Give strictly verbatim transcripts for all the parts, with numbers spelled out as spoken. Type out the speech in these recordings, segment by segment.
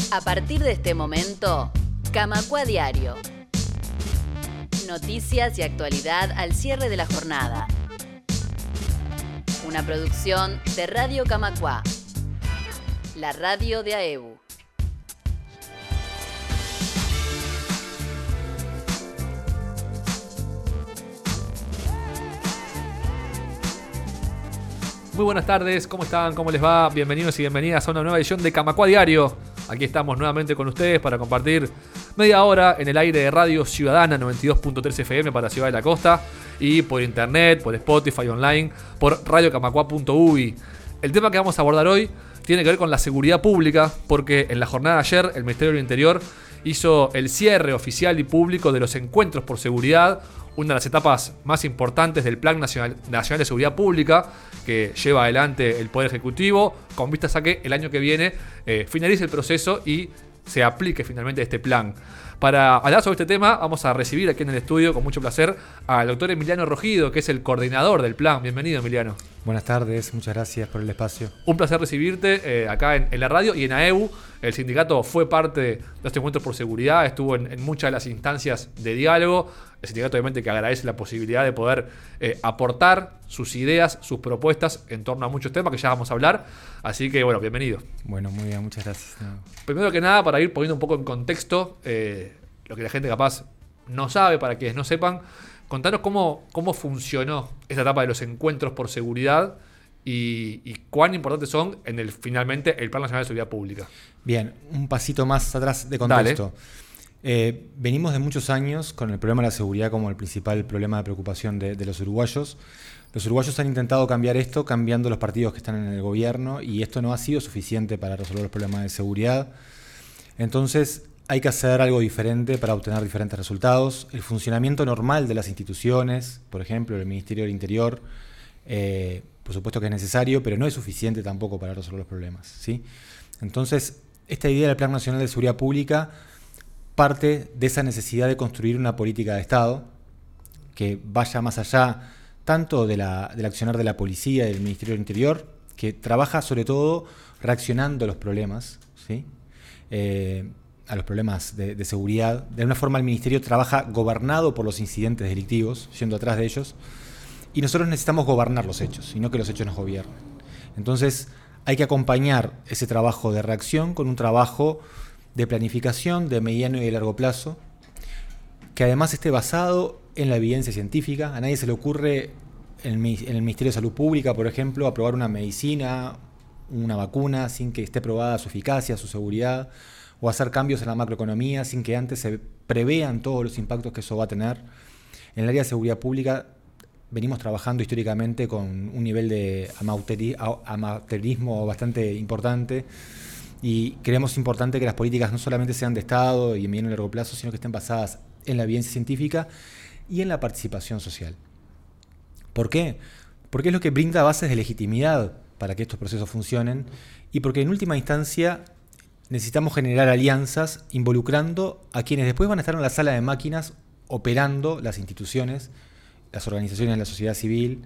A partir de este momento, Camacuá Diario. Noticias y actualidad al cierre de la jornada. Una producción de Radio Camacuá, la radio de A E B U. Muy buenas tardes, ¿cómo están? ¿Cómo les va? Bienvenidos y bienvenidas a una nueva edición de Camacuá Diario. Aquí estamos nuevamente con ustedes para compartir media hora en el aire de Radio Ciudadana noventa y dos punto tres F M para Ciudad de la Costa y por internet, por Spotify online, por radio camacua punto u y. El tema que vamos a abordar hoy tiene que ver con la seguridad pública, porque en la jornada de ayer el Ministerio del Interior hizo el cierre oficial y público de los encuentros por seguridad, una de las etapas más importantes del Plan Nacional, Nacional de Seguridad Pública que lleva adelante el Poder Ejecutivo, con vistas a que el año que viene eh, finalice el proceso y se aplique finalmente este plan. Para hablar sobre este tema vamos a recibir aquí en el estudio con mucho placer al doctor Emiliano Rogido, que es el coordinador del plan. Bienvenido, Emiliano. Buenas tardes, muchas gracias por el espacio. Un placer recibirte eh, acá en, en la radio y en A E B U. El sindicato fue parte de estos encuentros por seguridad, estuvo en, en muchas de las instancias de diálogo. El sindicato obviamente que agradece la posibilidad de poder eh, aportar sus ideas, sus propuestas en torno a muchos temas que ya vamos a hablar. Así que bueno, bienvenido. Bueno, muy bien, muchas gracias. No. Primero que nada, para ir poniendo un poco en contexto eh, lo que la gente capaz no sabe, para quienes no sepan, contanos cómo, cómo funcionó esta etapa de los encuentros por seguridad y, y cuán importantes son en el finalmente el Plan Nacional de Seguridad Pública. Bien, un pasito más atrás de contexto. Eh, venimos de muchos años con el problema de la seguridad como el principal problema de preocupación de, de los uruguayos. Los uruguayos han intentado cambiar esto cambiando los partidos que están en el gobierno y esto no ha sido suficiente para resolver los problemas de seguridad. Entonces hay que hacer algo diferente para obtener diferentes resultados. El funcionamiento normal de las instituciones, por ejemplo, el Ministerio del Interior, eh, por supuesto que es necesario, pero no es suficiente tampoco para resolver los problemas, ¿sí? Entonces, esta idea del Plan Nacional de Seguridad Pública parte de esa necesidad de construir una política de Estado que vaya más allá tanto de la, del accionar de la policía y del Ministerio del Interior, que trabaja sobre todo reaccionando a los problemas, ¿sí? Eh, a los problemas de, de seguridad. De alguna forma el Ministerio trabaja gobernado por los incidentes delictivos, yendo atrás de ellos, y nosotros necesitamos gobernar los hechos, y no que los hechos nos gobiernen. Entonces hay que acompañar ese trabajo de reacción con un trabajo de planificación de mediano y de largo plazo, que además esté basado en la evidencia científica. A nadie se le ocurre en el Ministerio de Salud Pública, por ejemplo, aprobar una medicina, una vacuna, sin que esté probada su eficacia, su seguridad, o hacer cambios en la macroeconomía sin que antes se prevean todos los impactos que eso va a tener. En el área de seguridad pública venimos trabajando históricamente con un nivel de amateurismo bastante importante y creemos importante que las políticas no solamente sean de Estado y en mediano y largo plazo, sino que estén basadas en la evidencia científica y en la participación social. ¿Por qué? Porque es lo que brinda bases de legitimidad para que estos procesos funcionen y porque en última instancia necesitamos generar alianzas involucrando a quienes después van a estar en la sala de máquinas operando las instituciones, las organizaciones de la sociedad civil,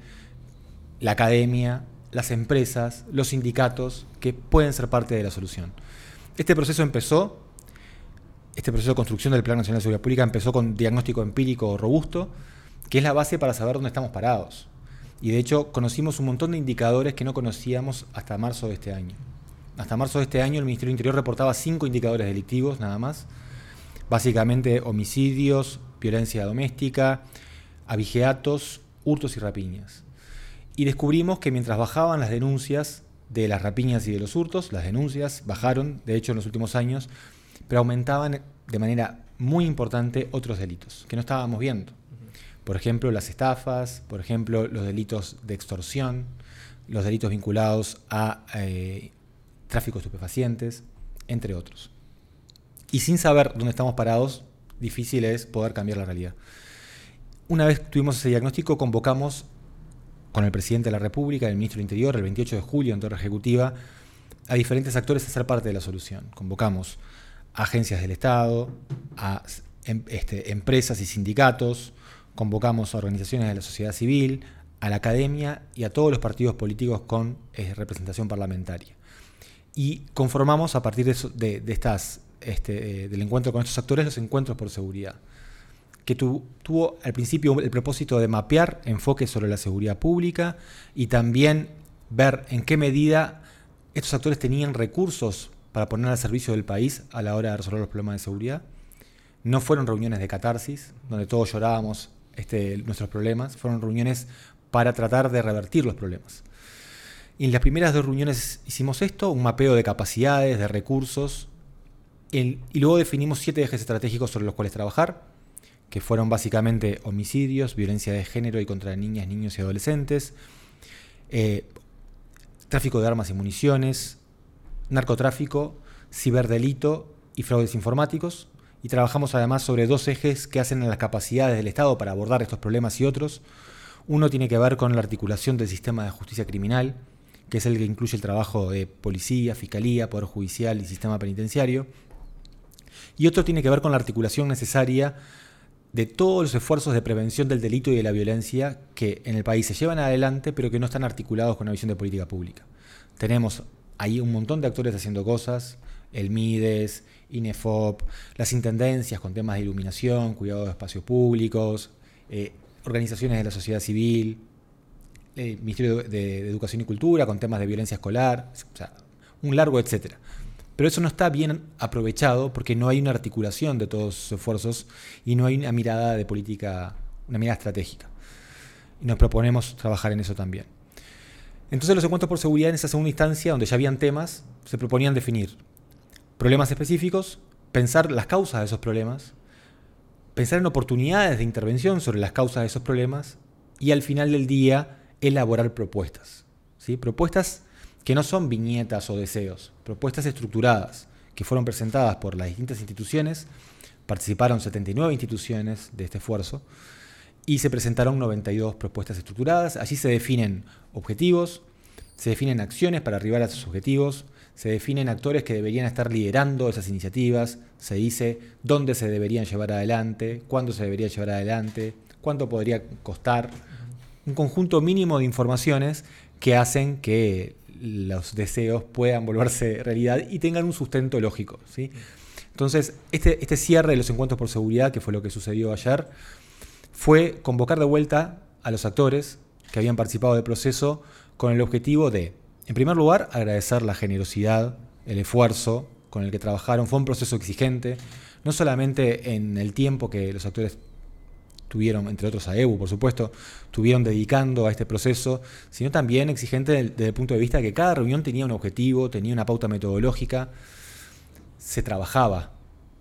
la academia, las empresas, los sindicatos, que pueden ser parte de la solución. Este proceso empezó, este proceso de construcción del Plan Nacional de Seguridad Pública empezó con diagnóstico empírico robusto, que es la base para saber dónde estamos parados. Y de hecho conocimos un montón de indicadores que no conocíamos hasta marzo de este año. Hasta marzo de este año el Ministerio del Interior reportaba cinco indicadores delictivos nada más, básicamente homicidios, violencia doméstica, abigeatos, hurtos y rapiñas. Y descubrimos que mientras bajaban las denuncias de las rapiñas y de los hurtos, las denuncias bajaron, de hecho en los últimos años, pero aumentaban de manera muy importante otros delitos que no estábamos viendo. Por ejemplo, las estafas, por ejemplo, los delitos de extorsión, los delitos vinculados a eh, tráfico de estupefacientes, entre otros. Y sin saber dónde estamos parados, difícil es poder cambiar la realidad. Una vez tuvimos ese diagnóstico, convocamos con el presidente de la República, el ministro del Interior, el veintiocho de julio en Torre Ejecutiva, a diferentes actores a ser parte de la solución. Convocamos a agencias del Estado, a em, este, empresas y sindicatos, convocamos a organizaciones de la sociedad civil, a la academia y a todos los partidos políticos con eh, representación parlamentaria. y conformamos a partir de, eso, de, de estas, este, del encuentro con estos actores los encuentros por seguridad, que tu, tuvo al principio el propósito de mapear enfoques sobre la seguridad pública y también ver en qué medida estos actores tenían recursos para poner al servicio del país a la hora de resolver los problemas de seguridad. No fueron reuniones de catarsis, donde todos llorábamos este, nuestros problemas, fueron reuniones para tratar de revertir los problemas. Y en las primeras dos reuniones hicimos esto, un mapeo de capacidades, de recursos, el, y luego definimos siete ejes estratégicos sobre los cuales trabajar, que fueron básicamente homicidios, violencia de género y contra niñas, niños y adolescentes, eh, tráfico de armas y municiones, narcotráfico, ciberdelito y fraudes informáticos. Y trabajamos además sobre dos ejes que hacen a las capacidades del Estado para abordar estos problemas y otros. Uno tiene que ver con la articulación del sistema de justicia criminal, que es el que incluye el trabajo de policía, fiscalía, poder judicial y sistema penitenciario. Y otro tiene que ver con la articulación necesaria de todos los esfuerzos de prevención del delito y de la violencia que en el país se llevan adelante, pero que no están articulados con una visión de política pública. Tenemos ahí un montón de actores haciendo cosas, el MIDES, INEFOP, las intendencias con temas de iluminación, cuidado de espacios públicos, eh, organizaciones de la sociedad civil, el Ministerio de, de Educación y Cultura con temas de violencia escolar, o sea, un largo etcétera. Pero eso no está bien aprovechado porque no hay una articulación de todos esos esfuerzos y no hay una mirada de política, una mirada estratégica. Y nos proponemos trabajar en eso también. Entonces los encuentros por seguridad en esa segunda instancia, donde ya habían temas, se proponían definir problemas específicos, pensar las causas de esos problemas, pensar en oportunidades de intervención sobre las causas de esos problemas y al final del día elaborar propuestas, ¿sí? Propuestas que no son viñetas o deseos, propuestas estructuradas que fueron presentadas por las distintas instituciones. Participaron setenta y nueve instituciones de este esfuerzo y se presentaron noventa y dos propuestas estructuradas. Allí se definen objetivos, se definen acciones para arribar a esos objetivos, se definen actores que deberían estar liderando esas iniciativas, se dice dónde se deberían llevar adelante, cuándo se debería llevar adelante, cuánto podría costar. Un conjunto mínimo de informaciones que hacen que los deseos puedan volverse realidad y tengan un sustento lógico, ¿sí? Entonces, este, este cierre de los encuentros por seguridad, que fue lo que sucedió ayer, fue convocar de vuelta a los actores que habían participado del proceso con el objetivo de, en primer lugar, agradecer la generosidad, el esfuerzo con el que trabajaron. Fue un proceso exigente, no solamente en el tiempo que los actores tuvieron, entre otros a E B U, por supuesto, tuvieron dedicando a este proceso, sino también exigente desde el punto de vista de que cada reunión tenía un objetivo, tenía una pauta metodológica, se trabajaba.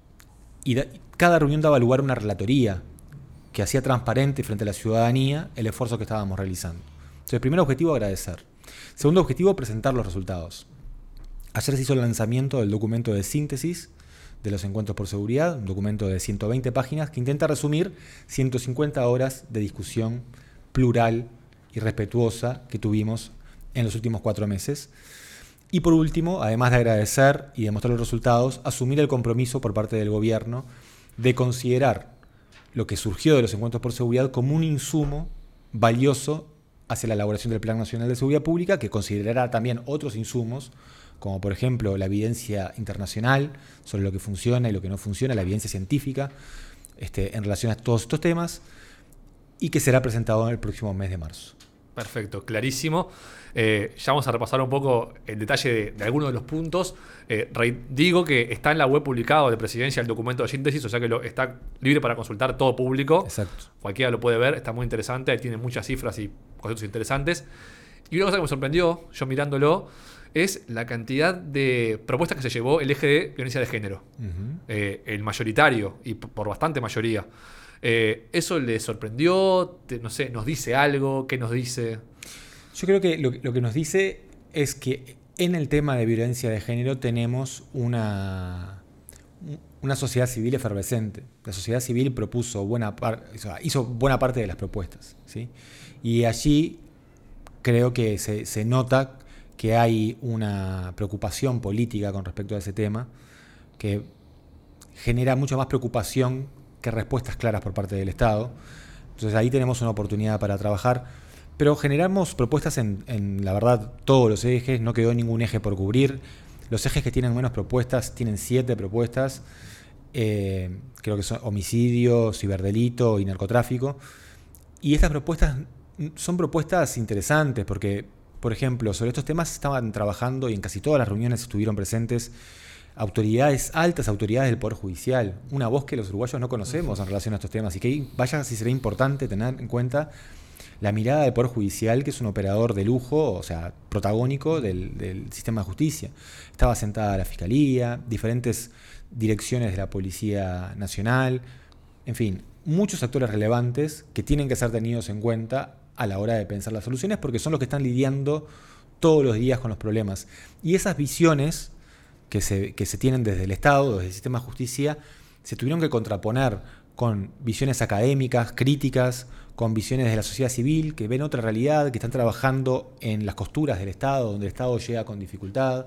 Y da, cada reunión daba lugar a una relatoría que hacía transparente frente a la ciudadanía el esfuerzo que estábamos realizando. Entonces, el primer objetivo, agradecer. Segundo objetivo, presentar los resultados. Ayer se hizo el lanzamiento del documento de síntesis de los encuentros por seguridad, un documento de ciento veinte páginas que intenta resumir ciento cincuenta horas de discusión plural y respetuosa que tuvimos en los últimos cuatro meses. Y por último, además de agradecer y demostrar los resultados, asumir el compromiso por parte del gobierno de considerar lo que surgió de los encuentros por seguridad como un insumo valioso hacia la elaboración del Plan Nacional de Seguridad Pública, que considerará también otros insumos, como por ejemplo la evidencia internacional sobre lo que funciona y lo que no funciona, la evidencia científica este, en relación a todos estos temas, y que será presentado en el próximo mes de marzo. Perfecto, clarísimo. Eh, ya vamos a repasar un poco el detalle de, de algunos de los puntos. Eh, digo que está en la web publicado de Presidencia el documento de síntesis, o sea que lo, está libre para consultar, todo público. Exacto. Cualquiera lo puede ver, está muy interesante, ahí tiene muchas cifras y conceptos interesantes. Y una cosa que me sorprendió, yo mirándolo, es la cantidad de propuestas que se llevó el eje de violencia de género. Uh-huh. Eh, el mayoritario, y por bastante mayoría. Eh, ¿Eso le sorprendió? Te, no sé, ¿nos dice algo? ¿Qué nos dice? Yo creo que lo, lo que nos dice es que en el tema de violencia de género tenemos una, una sociedad civil efervescente. La sociedad civil propuso buena par, hizo buena parte de las propuestas, ¿sí? Y allí creo que se, se nota que hay una preocupación política con respecto a ese tema que genera mucha más preocupación que respuestas claras por parte del Estado. Entonces ahí tenemos una oportunidad para trabajar, pero generamos propuestas en, en la verdad, todos los ejes, no quedó ningún eje por cubrir. Los ejes que tienen menos propuestas tienen siete propuestas. Eh, creo que son homicidio, ciberdelito y narcotráfico. Y estas propuestas son propuestas interesantes porque, por ejemplo, sobre estos temas estaban trabajando y en casi todas las reuniones estuvieron presentes autoridades, altas autoridades del Poder Judicial, una voz que los uruguayos no conocemos en relación a estos temas y que vaya si será importante tener en cuenta la mirada del Poder Judicial, que es un operador de lujo, o sea, protagónico del, del sistema de justicia. Estaba sentada la Fiscalía, diferentes direcciones de la Policía Nacional, en fin, muchos actores relevantes que tienen que ser tenidos en cuenta a la hora de pensar las soluciones porque son los que están lidiando todos los días con los problemas. Y esas visiones que se, que se tienen desde el Estado, desde el sistema de justicia, se tuvieron que contraponer con visiones académicas, críticas, con visiones de la sociedad civil, que ven otra realidad, que están trabajando en las costuras del Estado, donde el Estado llega con dificultad.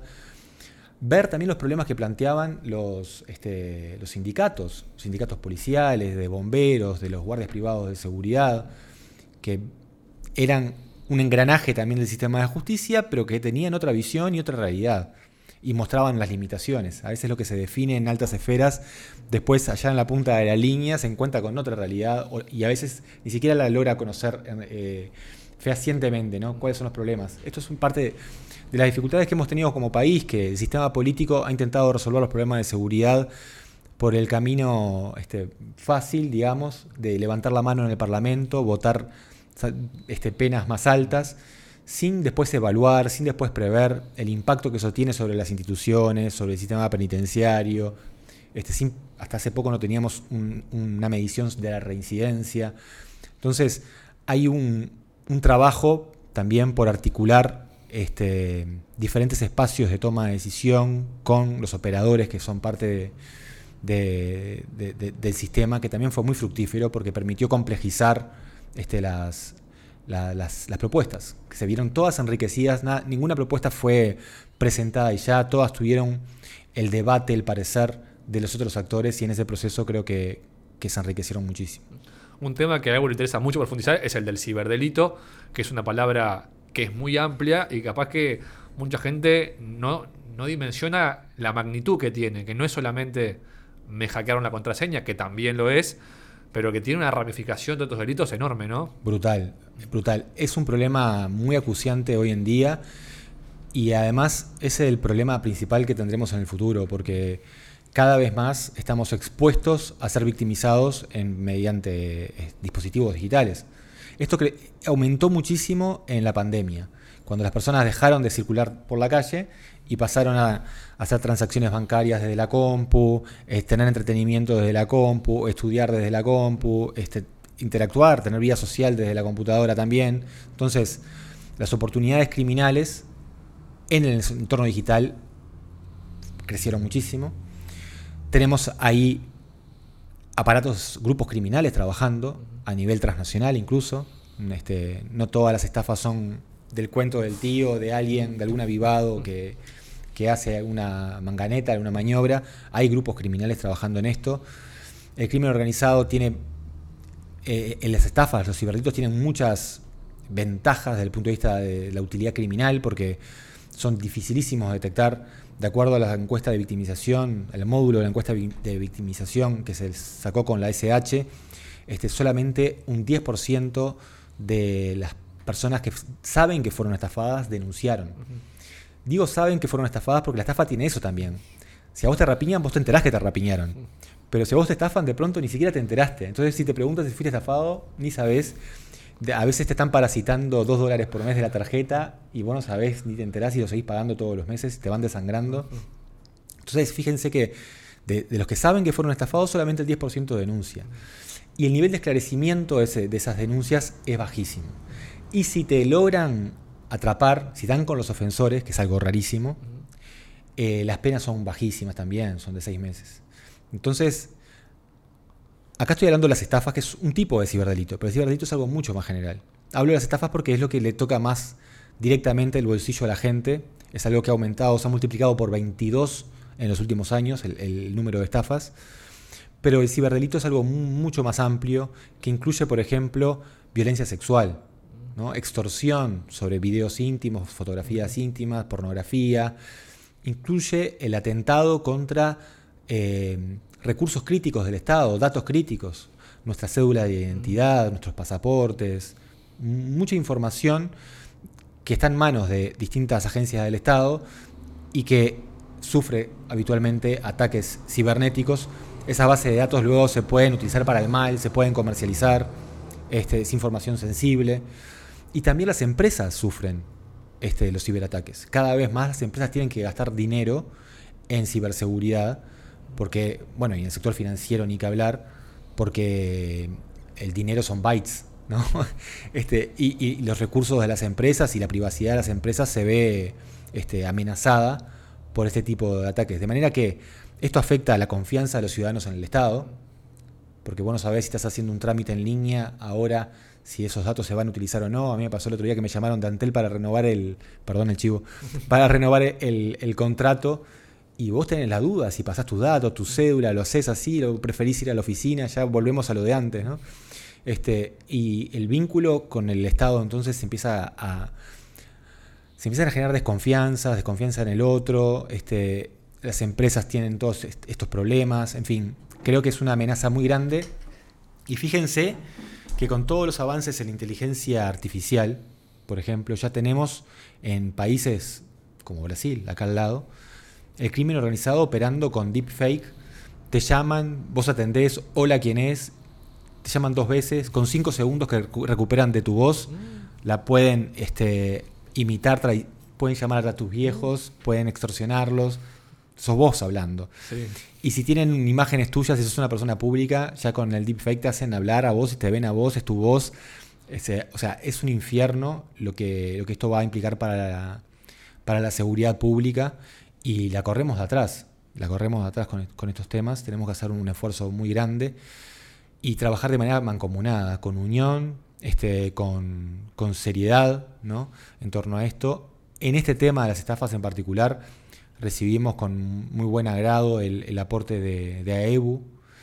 Ver también los problemas que planteaban los, este, los sindicatos, sindicatos policiales, de bomberos, de los guardias privados de seguridad, que eran un engranaje también del sistema de justicia, pero que tenían otra visión y otra realidad. Y mostraban las limitaciones. A veces lo que se define en altas esferas, después allá en la punta de la línea se encuentra con otra realidad y a veces ni siquiera la logra conocer eh, fehacientemente, ¿no? ¿Cuáles son los problemas? Esto es un parte de, de las dificultades que hemos tenido como país, que el sistema político ha intentado resolver los problemas de seguridad por el camino este, fácil, digamos, de levantar la mano en el Parlamento, votar este, penas más altas, sin después evaluar, sin después prever el impacto que eso tiene sobre las instituciones, sobre el sistema penitenciario. Este, sin, hasta hace poco no teníamos un, una medición de la reincidencia. Entonces, hay un, un trabajo también por articular este, diferentes espacios de toma de decisión con los operadores que son parte de, de, de, de, del sistema, que también fue muy fructífero porque permitió complejizar este, las... La, las, las propuestas, que se vieron todas enriquecidas, nada, ninguna propuesta fue presentada y ya todas tuvieron el debate, el parecer de los otros actores y en ese proceso creo que, que se enriquecieron muchísimo. Un tema que a Evo le interesa mucho profundizar es el del ciberdelito, que es una palabra que es muy amplia y capaz que mucha gente no, no dimensiona la magnitud que tiene, que no es solamente me hackearon la contraseña, que también lo es, pero que tiene una ramificación de otros delitos enorme, ¿no? Brutal, brutal. Es un problema muy acuciante hoy en día y además ese es el problema principal que tendremos en el futuro, porque cada vez más estamos expuestos a ser victimizados en, mediante eh, dispositivos digitales. Esto cre- aumentó muchísimo en la pandemia, cuando las personas dejaron de circular por la calle y pasaron a, a hacer transacciones bancarias desde la compu, eh, tener entretenimiento desde la compu, estudiar desde la compu, este, interactuar, tener vida social desde la computadora también. Entonces, las oportunidades criminales en el entorno digital crecieron muchísimo. Tenemos ahí aparatos, grupos criminales trabajando a nivel transnacional incluso. Este, no todas las estafas son del cuento del tío, de alguien, de algún avivado que, que hace una manganeta, una maniobra. Hay grupos criminales trabajando en esto. El crimen organizado tiene, eh, en las estafas, los ciberdelitos tienen muchas ventajas desde el punto de vista de la utilidad criminal, porque son dificilísimos de detectar. De acuerdo a la encuesta de victimización, el módulo de la encuesta de victimización que se sacó con la S H, este, solamente un diez por ciento de las personas que saben que fueron estafadas denunciaron. Uh-huh. Digo saben que fueron estafadas porque la estafa tiene eso también. Si a vos te rapiñan, vos te enterás que te rapiñaron. Uh-huh. Pero si a vos te estafan, de pronto ni siquiera te enteraste. Entonces, si te preguntas si fuiste estafado, ni sabés. A veces te están parasitando dos dólares por mes de la tarjeta y vos no sabés ni te enterás y lo seguís pagando todos los meses, te van desangrando. Uh-huh. Entonces, fíjense que de, de los que saben que fueron estafados, solamente el diez por ciento denuncia. Uh-huh. Y el nivel de esclarecimiento de, ese, de esas denuncias es bajísimo. Y si te logran atrapar, si dan con los ofensores, que es algo rarísimo, eh, las penas son bajísimas también, son de seis meses. Entonces, acá estoy hablando de las estafas, que es un tipo de ciberdelito, pero el ciberdelito es algo mucho más general. Hablo de las estafas porque es lo que le toca más directamente el bolsillo a la gente. Es algo que ha aumentado, se ha multiplicado por veintidós en los últimos años, el, el número de estafas. Pero el ciberdelito es algo mucho más amplio, que incluye, por ejemplo, violencia sexual, ¿no? Extorsión sobre videos íntimos, fotografías íntimas, pornografía, incluye el atentado contra eh, recursos críticos del Estado, datos críticos, nuestra cédula de identidad, nuestros pasaportes, mucha información que está en manos de distintas agencias del Estado y que sufre habitualmente ataques cibernéticos. Esas bases de datos luego se pueden utilizar para el mal, se pueden comercializar, este, es información sensible. Y también las empresas sufren este, los ciberataques. Cada vez más las empresas tienen que gastar dinero en ciberseguridad, porque, bueno, y en el sector financiero ni que hablar, porque el dinero son bytes, ¿no? Este, y, y los recursos de las empresas y la privacidad de las empresas se ve este, amenazada por este tipo de ataques. De manera que esto afecta a la confianza de los ciudadanos en el Estado, porque vos no sabés si estás haciendo un trámite en línea ahora, si esos datos se van a utilizar o no. A mí me pasó el otro día que me llamaron de Antel para renovar el, perdón el chivo, para renovar el, el contrato, y vos tenés la duda si pasás tus datos, tu cédula, lo haces así, lo preferís ir a la oficina, ya volvemos a lo de antes, ¿no? Este, y el vínculo con el Estado entonces se empieza a, se empiezan a generar desconfianza, desconfianza en el otro, este, las empresas tienen todos estos problemas, en fin, creo que es una amenaza muy grande. Y fíjense que con todos los avances en la inteligencia artificial, por ejemplo, ya tenemos en países como Brasil, acá al lado, el crimen organizado operando con deepfake. Te llaman, vos atendés, hola, ¿quién es? Te llaman dos veces, con cinco segundos que recuperan de tu voz, mm. la pueden este, imitar, tra- pueden llamar a tus viejos, mm. pueden extorsionarlos, sos vos hablando. Sí. Y si tienen imágenes tuyas, si sos una persona pública, ya con el deepfake te hacen hablar a vos y te ven a vos, es tu voz. Este, o sea, es un infierno lo que, lo que esto va a implicar para la, para la seguridad pública, y la corremos de atrás, la corremos de atrás con, con estos temas. Tenemos que hacer un esfuerzo muy grande y trabajar de manera mancomunada, con unión, este, con, con seriedad, ¿no?, en torno a esto. En este tema de las estafas en particular, recibimos con muy buen agrado el, el aporte de, de AEBU,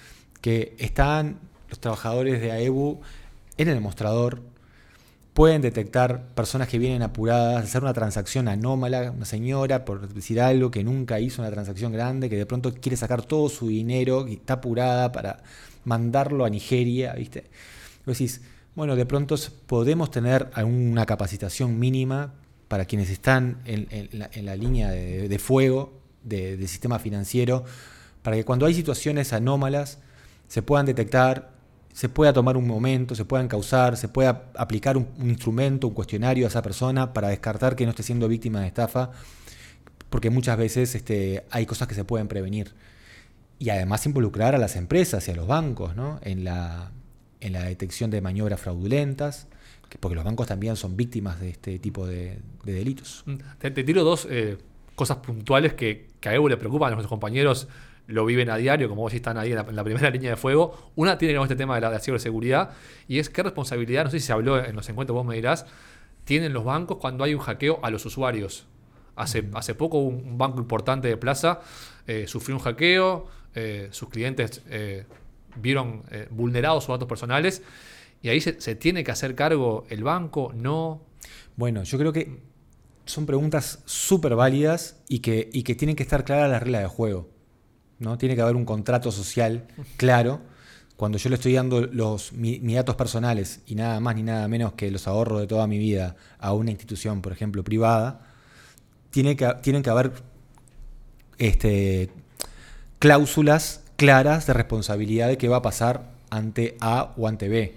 que están los trabajadores de AEBU en el mostrador, pueden detectar personas que vienen apuradas, hacer una transacción anómala, una señora, por decir algo, que nunca hizo una transacción grande, que de pronto quiere sacar todo su dinero y está apurada para mandarlo a Nigeria, ¿viste? Vos decís, bueno, de pronto podemos tener alguna capacitación mínima para quienes están en, en, la, en la línea de, de fuego de, del sistema financiero, para que cuando hay situaciones anómalas se puedan detectar, se pueda tomar un momento, se puedan causar, se pueda aplicar un, un instrumento, un cuestionario a esa persona para descartar que no esté siendo víctima de estafa, porque muchas veces este, hay cosas que se pueden prevenir. Y además involucrar a las empresas y a los bancos, ¿no?, en la, en la detección de maniobras fraudulentas, porque los bancos también son víctimas de este tipo de, de delitos. Te, te tiro dos eh, cosas puntuales que, que a Evo le preocupan, a nuestros compañeros lo viven a diario, como vos están ahí en la, en la primera línea de fuego. Una tiene que ver con este tema de la, de la ciberseguridad, y es qué responsabilidad, no sé si se habló en los encuentros, vos me dirás, tienen los bancos cuando hay un hackeo a los usuarios. Hace, uh-huh. hace poco un, un banco importante de Plaza eh, sufrió un hackeo, eh, sus clientes eh, vieron eh, vulnerados sus datos personales, y ahí se, se tiene que hacer cargo el banco, ¿no? Bueno, yo creo que son preguntas súper válidas y que, y que tienen que estar claras las reglas de juego, ¿no? Tiene que haber un contrato social claro. Cuando yo le estoy dando los, mi, mis datos personales y nada más ni nada menos que los ahorros de toda mi vida a una institución, por ejemplo, privada, tiene que, tienen que haber este, cláusulas claras de responsabilidad de qué va a pasar ante A o ante B.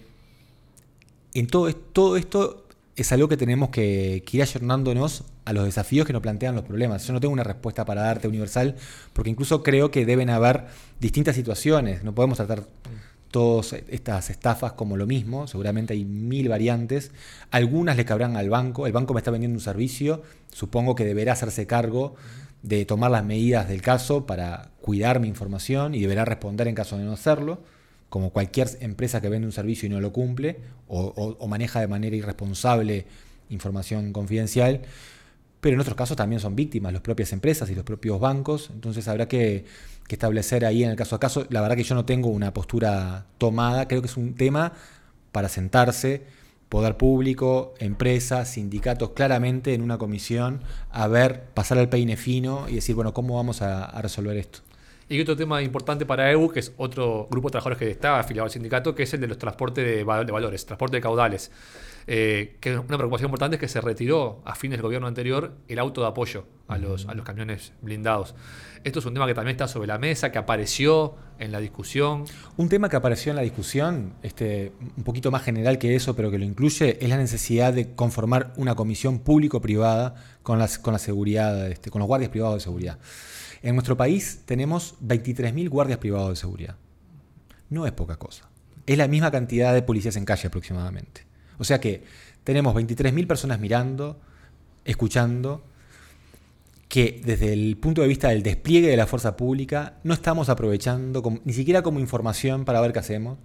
En todo, todo esto es algo que tenemos que, que ir ayornándonos a los desafíos que nos plantean los problemas. Yo no tengo una respuesta para darte universal, porque incluso creo que deben haber distintas situaciones. No podemos tratar todas estas estafas como lo mismo. Seguramente hay mil variantes. Algunas le cabrán al banco. El banco me está vendiendo un servicio. Supongo que deberá hacerse cargo de tomar las medidas del caso para cuidar mi información y deberá responder en caso de no hacerlo, como cualquier empresa que vende un servicio y no lo cumple o, o, o maneja de manera irresponsable información confidencial. Pero en otros casos también son víctimas las propias empresas y los propios bancos. Entonces habrá que, que establecer ahí en el caso a caso. La verdad que yo no tengo una postura tomada. Creo que es un tema para sentarse, poder público, empresas, sindicatos, claramente en una comisión, a ver, pasar al peine fino y decir, bueno, ¿cómo vamos a, a resolver esto? Y otro tema importante para E U, que es otro grupo de trabajadores que está afiliado al sindicato, que es el de los transportes de, val- de valores, transporte de caudales. Eh, que una preocupación importante es que se retiró a fines del gobierno anterior el auto de apoyo a los, a los camiones blindados. Esto es un tema que también está sobre la mesa, que apareció en la discusión. Un tema que apareció en la discusión, este, un poquito más general que eso, pero que lo incluye, es la necesidad de conformar una comisión público-privada con, las, con la seguridad, este, con los guardias privados de seguridad. En nuestro país tenemos veintitrés mil guardias privados de seguridad. No es poca cosa. Es la misma cantidad de policías en calle aproximadamente. O sea que tenemos veintitrés mil personas mirando, escuchando, que desde el punto de vista del despliegue de la fuerza pública no estamos aprovechando como, ni siquiera como información para ver qué hacemos,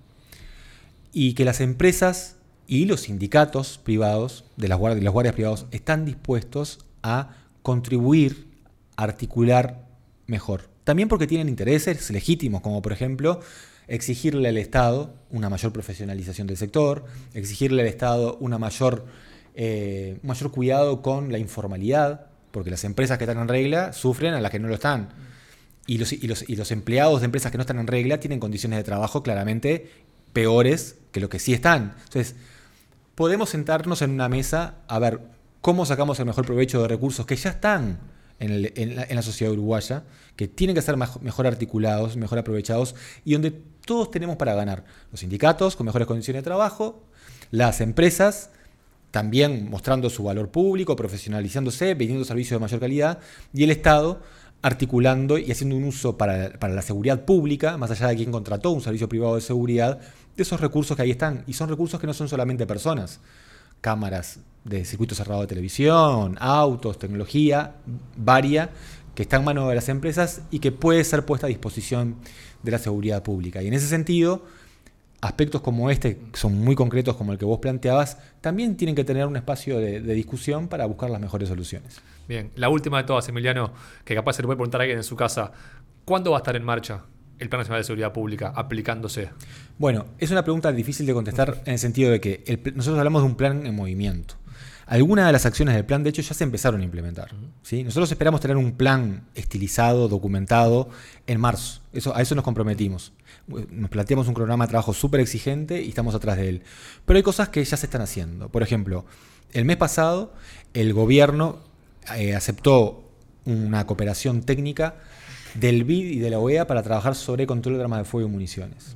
y que las empresas y los sindicatos privados de las guardias, los guardias privados están dispuestos a contribuir, a articular mejor. También porque tienen intereses legítimos, como por ejemplo exigirle al Estado una mayor profesionalización del sector, exigirle al Estado una mayor, eh, mayor cuidado con la informalidad, porque las empresas que están en regla sufren a las que no lo están. Y los, y los, y los empleados de empresas que no están en regla tienen condiciones de trabajo claramente peores que los que sí están. Entonces, podemos sentarnos en una mesa a ver cómo sacamos el mejor provecho de recursos que ya están en, el, en, la, en la sociedad uruguaya, que tienen que ser mejor, mejor articulados, mejor aprovechados, y donde todos tenemos para ganar. Los sindicatos con mejores condiciones de trabajo, las empresas también mostrando su valor público, profesionalizándose, vendiendo servicios de mayor calidad, y el Estado articulando y haciendo un uso para, para la seguridad pública, más allá de quien contrató un servicio privado de seguridad, de esos recursos que ahí están. Y son recursos que no son solamente personas, cámaras de circuito cerrado de televisión, autos, tecnología varia, que está en manos de las empresas y que puede ser puesta a disposición de la seguridad pública. Y en ese sentido, aspectos como este, que son muy concretos como el que vos planteabas, también tienen que tener un espacio de, de discusión para buscar las mejores soluciones. Bien, la última de todas, Emiliano, que capaz se le puede preguntar a alguien en su casa, ¿cuándo va a estar en marcha el Plan Nacional de Seguridad Pública aplicándose? Bueno, es una pregunta difícil de contestar en el sentido de que el, nosotros hablamos de un plan en movimiento. Algunas de las acciones del plan, de hecho, ya se empezaron a implementar, ¿sí? Nosotros esperamos tener un plan estilizado, documentado, en marzo. Eso, a eso nos comprometimos. Nos planteamos un cronograma de trabajo súper exigente y estamos atrás de él. Pero hay cosas que ya se están haciendo. Por ejemplo, el mes pasado el gobierno eh, aceptó una cooperación técnica del B I D y de la O E A para trabajar sobre control de armas de fuego y municiones.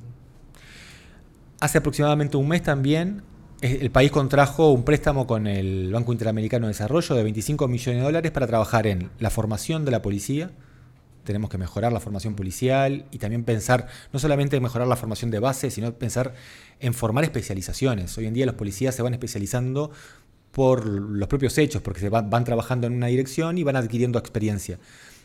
Hace aproximadamente un mes también el país contrajo un préstamo con el Banco Interamericano de Desarrollo de veinticinco millones de dólares para trabajar en la formación de la policía. Tenemos que mejorar la formación policial y también pensar, no solamente en mejorar la formación de base, sino pensar en formar especializaciones. Hoy en día los policías se van especializando por los propios hechos, porque se van, van trabajando en una dirección y van adquiriendo experiencia.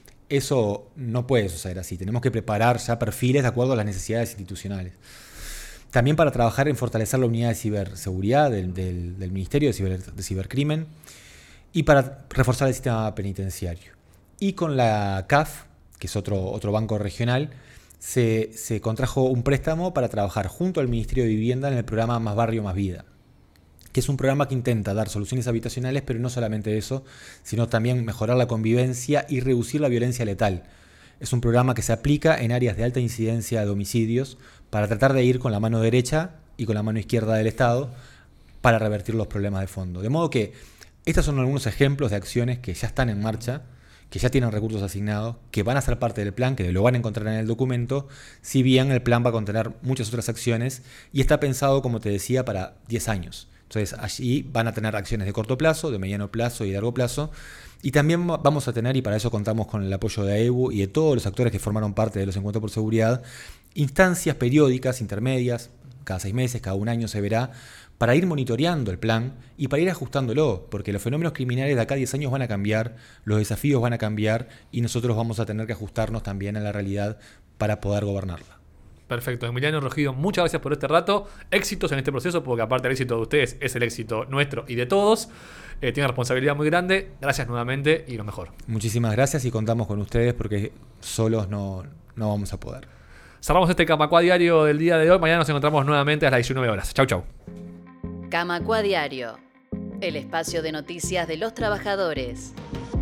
Eso no puede suceder así. Tenemos que preparar ya perfiles de acuerdo a las necesidades institucionales. También para trabajar en fortalecer la unidad de ciberseguridad del, del, del Ministerio de, Ciber, de Cibercrimen y para reforzar el sistema penitenciario. Y con la C A F, que es otro, otro banco regional, se, se contrajo un préstamo para trabajar junto al Ministerio de Vivienda en el programa Más Barrio, Más Vida, que es un programa que intenta dar soluciones habitacionales, pero no solamente eso, sino también mejorar la convivencia y reducir la violencia letal. Es un programa que se aplica en áreas de alta incidencia de homicidios para tratar de ir con la mano derecha y con la mano izquierda del Estado para revertir los problemas de fondo. De modo que estos son algunos ejemplos de acciones que ya están en marcha, que ya tienen recursos asignados, que van a ser parte del plan, que lo van a encontrar en el documento, si bien el plan va a contener muchas otras acciones y está pensado, como te decía, para diez años. Entonces allí van a tener acciones de corto plazo, de mediano plazo y de largo plazo. Y también vamos a tener, y para eso contamos con el apoyo de E U y de todos los actores que formaron parte de los Encuentros por Seguridad, instancias periódicas, intermedias, cada seis meses, cada un año se verá, para ir monitoreando el plan y para ir ajustándolo, porque los fenómenos criminales de acá a diez años van a cambiar, los desafíos van a cambiar y nosotros vamos a tener que ajustarnos también a la realidad para poder gobernarla. Perfecto. Emiliano Rogido, muchas gracias por este rato. Éxitos en este proceso, porque aparte del éxito de ustedes es el éxito nuestro y de todos. Eh, tiene una responsabilidad muy grande. Gracias nuevamente y lo mejor. Muchísimas gracias y contamos con ustedes porque solos no, no vamos a poder. Cerramos este Camacuá Diario del día de hoy. Mañana nos encontramos nuevamente a las diecinueve horas. Chau, chau. Camacua Diario, el espacio de noticias de los trabajadores.